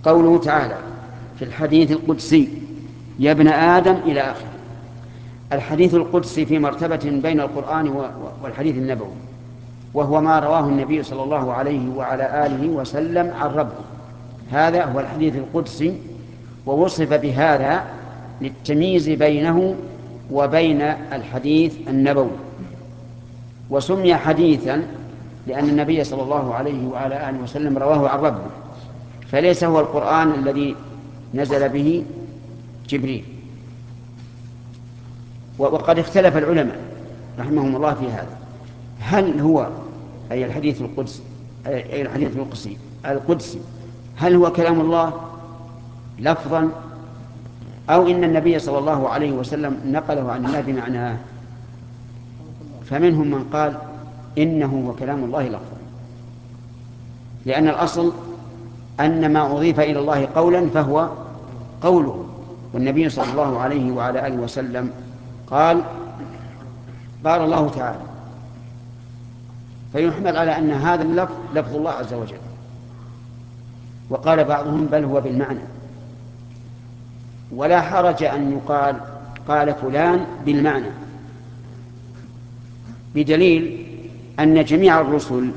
قوله تعالى في الحديث القدسي يا ابن آدم إلى آخره. الحديث القدسي في مرتبة بين القرآن والحديث النبوي، وهو ما رواه النبي صلى الله عليه وعلى آله وسلم عن ربه. هذا هو الحديث القدسي، ووصف بهذا للتمييز بينه وبين الحديث النبوي. وسمي حديثا لأن النبي صلى الله عليه وعلى آله وسلم رواه عن ربه، فليس هو القرآن الذي نزل به جبريل. وقد اختلف العلماء رحمهم الله في هذا، هل هو أي الحديث القدسي هل هو كلام الله لفظا، أو إن النبي صلى الله عليه وسلم نقله عن الله بمعناه؟ فمنهم من قال إنه هو كلام الله لفظا، لأن الأصل أن ما أضيف إلى الله قولا فهو قوله، والنبي صلى الله عليه وعلى آله وسلم قال الله تعالى، فيحمل على أن هذا اللفظ لفظ الله عز وجل. وقال بعضهم بل هو بالمعنى، ولا حرج أن يقال قال فلان بالمعنى، بدليل أن جميع الرسل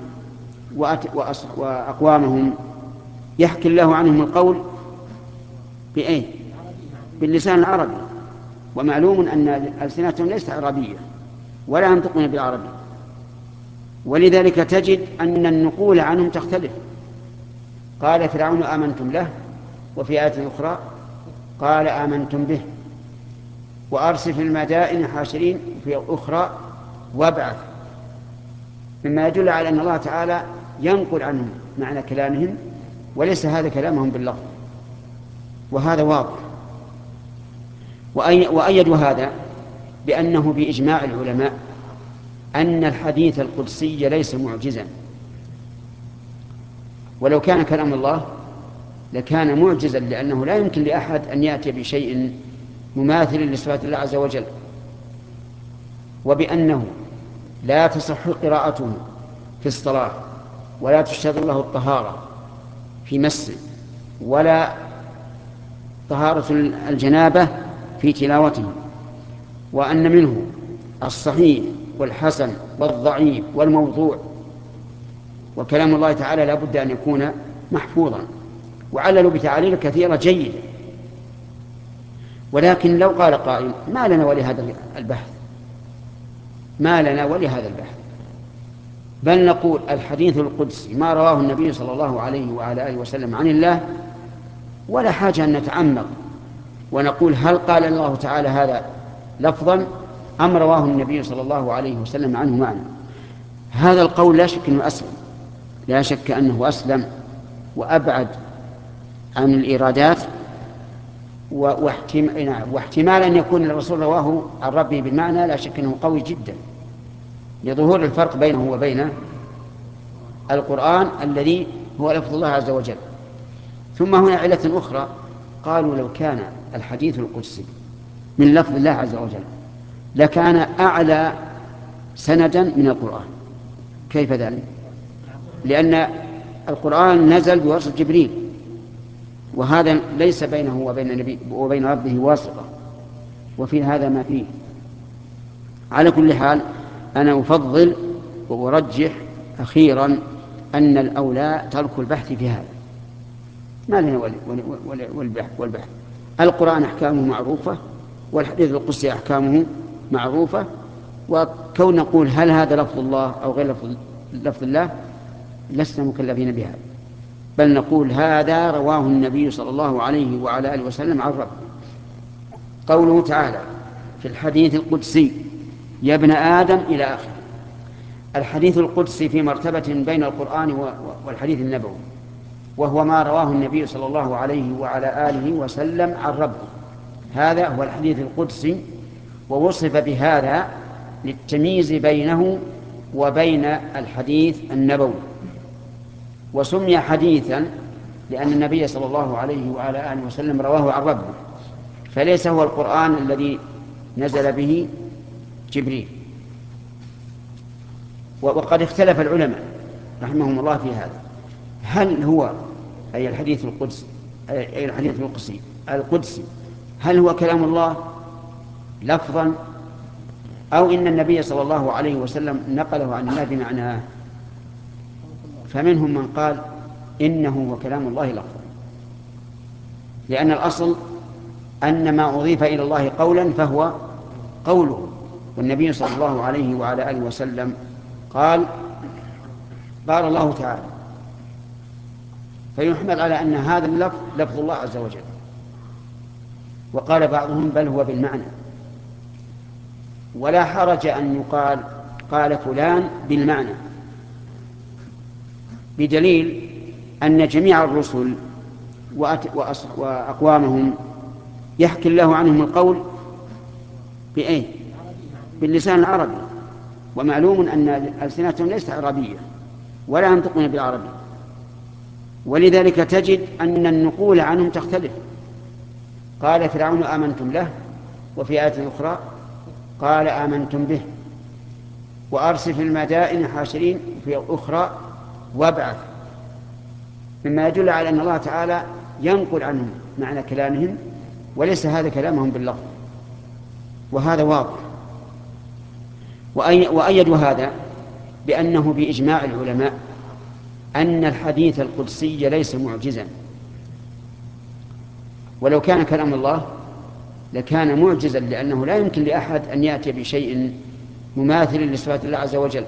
وأقوامهم يحكي الله عنهم القول بأي؟ باللسان العربي، ومعلوم أن ألسنتهم ليست عربية ولا ينطقون بالعربي، ولذلك تجد أن النقول عنهم تختلف. قال فرعون آمنتم له، وفي آية أخرى قال آمنتم به، وأرسل في المدائن حاشرين، في أخرى وابعث، مما يدل على أن الله تعالى ينقل عنهم معنى كلامهم وليس هذا كلامهم باللفظ، وهذا واضح. وأيدوا هذا بأنه بإجماع العلماء أن الحديث القدسي ليس معجزا، ولو كان كلام الله لكان معجزا، لأنه لا يمكن لأحد أن يأتي بشيء مماثل لصفات الله عز وجل، وبأنه لا تصح قراءته في الصلاة، ولا تشترط له الطهارة في مس، ولا طهارة الجنابة في تلاوته، وأن منه الصحيح والحسن والضعيف والموضوع، وكلام الله تعالى لا بد أن يكون محفوظا. وعللوا بتعاليل كثيرة جيدة، ولكن لو قال قائل ما لنا ولهذا البحث، ما لنا ولهذا البحث، بل نقول الحديث القدسي ما رواه النبي صلى الله عليه وعلى آله وسلم عن الله، ولا حاجة أن نتعمق ونقول هل قال الله تعالى هذا لفظا أم رواه النبي صلى الله عليه وسلم عنه معنى. هذا القول لا شك أنه أسلم، لا شك أنه أسلم وأبعد عن الإيرادات، واحتمال أن يكون الرسول رواه عن ربه بالمعنى لا شك أنه قوي جدا، لظهور الفرق بينه وبين القرآن الذي هو لفظ الله عز وجل. ثم هنا علة أخرى، قالوا لو كان الحديث القدسي من لفظ الله عز وجل لكان أعلى سندا من القرآن. كيف ذلك؟ لأن القرآن نزل بواسطة جبريل، وهذا ليس بينه وبين ربه واسطة، وفي هذا ما فيه. على كل حال أنا أفضل وأرجح أخيرا أن الأولى ترك البحث في هذا، ما لنا والبحث. القرآن أحكامه معروفة، والحديث القدسي أحكامه معروفة، وكون نقول هل هذا لفظ الله أو غير لفظ الله لسنا مكلفين بهذا، بل نقول هذا رواه النبي صلى الله عليه وعلى آله وسلم عن ربه. قوله تعالى في الحديث القدسي يا ابن آدم إلى آخره. الحديث القدسي في مرتبة بين القرآن والحديث النبوي، وهو ما رواه النبي صلى الله عليه وعلى آله وسلم عن ربه. هذا هو الحديث القدسي، ووصف بهذا للتمييز بينه وبين الحديث النبوي. وسمي حديثا لأن النبي صلى الله عليه وعلى آله وسلم رواه عن ربه، فليس هو القرآن الذي نزل به جبريل. وقد اختلف العلماء رحمهم الله في هذا، هل هو أي الحديث أي الحديث القدسي هل هو كلام الله لفظا أو إن النبي صلى الله عليه وسلم نقله عن الله بمعناه؟ فمنهم من قال إنه هو كلام الله لفظا، لأن الأصل أن ما أضيف إلى الله قولا فهو قوله، والنبي صلى الله عليه وعلى آله وسلم قال الله تعالى، فيحمل على أن هذا اللفظ لفظ الله عز وجل. وقال بعضهم بل هو بالمعنى، ولا حرج أن يقال قال فلان بالمعنى، بدليل أن جميع الرسل وأقوامهم يحكي الله عنهم القول بأي؟ باللسان العربي، ومعلوم أن ألسنتهم ليست عربية ولا ينطقون بالعربي، ولذلك تجد أن النقول عنهم تختلف. قال فرعون آمنتم له، وفي آية أخرى قال آمنتم به، وأرسل في المدائن حاشرين، في أخرى وابعث، مما يدل على أن الله تعالى ينقل عنهم معنى كلامهم وليس هذا كلامهم باللفظ، وهذا واضح. وأيدوا هذا بأنه بإجماع العلماء أن الحديث القدسي ليس معجزا، ولو كان كلام الله لكان معجزا، لأنه لا يمكن لأحد أن يأتي بشيء مماثل لصفات الله عز وجل،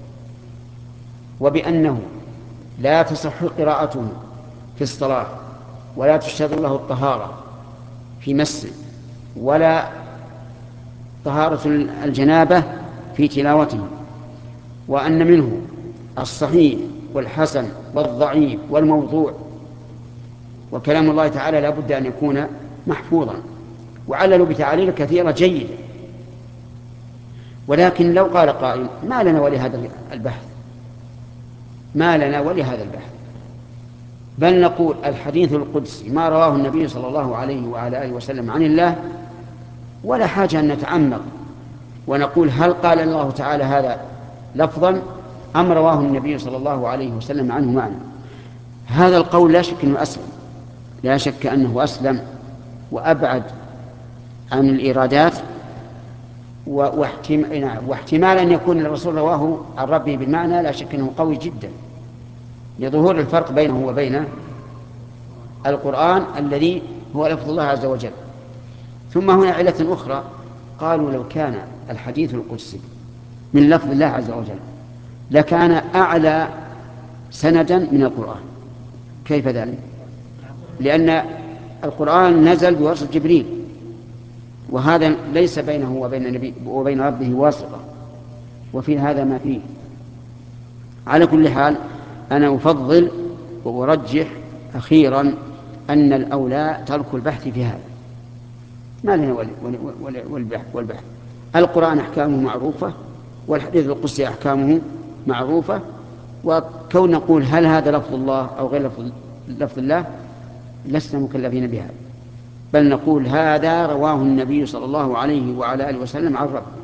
وبأنه لا تصح قراءته في الصلاة، ولا تشترط له الطهارة في مس، ولا طهارة الجنابة في تلاوته، وأن منه الصحيح والحسن والضعيف والموضوع، وكلام الله تعالى لا بد أن يكون محفوظا، وعللوا بتعاليل كثيرة جيدة. ولكن لو قال قائل ما لنا ولهذا البحث، ما لنا ولهذا البحث، بل نقول الحديث القدسي ما رواه النبي صلى الله عليه وعلى آله وسلم عن الله، ولا حاجة أن نتعمق ونقول هل قال الله تعالى هذا لفظا أم رواه النبي صلى الله عليه وسلم عنه معنى. هذا القول لا شك أنه أسلم، لا شك أنه أسلم وأبعد عن الإيرادات، واحتمال أن يكون الرسول رواه عن ربه بالمعنى لا شك أنه قوي جدا، لظهور الفرق بينه وبين القرآن الذي هو لفظ الله عز وجل. ثم هنا علة أخرى، قالوا لو كان الحديث القدسي من لفظ الله عز وجل لكان أعلى سندا من القرآن. كيف ذلك؟ لأن القرآن نزل بواسطة جبريل، وهذا ليس بينه وبين ربه واسطة، وفي هذا ما فيه. على كل حال أنا أفضل وأرجح أخيرا أن الأولى ترك البحث في هذا، ما لنا والبحث. القرآن أحكامه معروفة، والحديث القدسي أحكامه معروفة، وكون نقول هل هذا لفظ الله أو غير لفظ الله لسنا مكلفين بهذا، بل نقول هذا رواه النبي صلى الله عليه وعلى آله وسلم عن ربه.